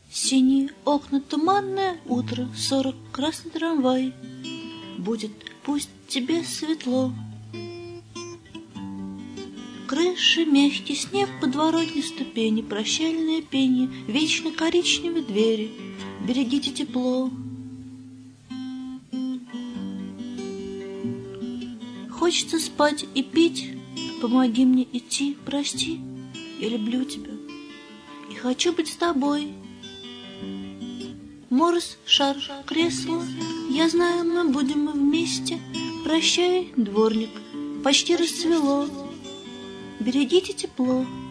Синие окна, туманное утро, 40, красный трамвай. Будет, пусть тебе светло. Крыши, мягкий снег, подворотни, ступени, прощальное пение, вечно коричневые двери. Берегите тепло. Хочется спать и пить, помоги мне идти, прости, я люблю тебя и хочу быть с тобой. Морс, шар, кресло, я знаю, мы будем вместе. Прощай, дворник, почти расцвело. Берегите тепло.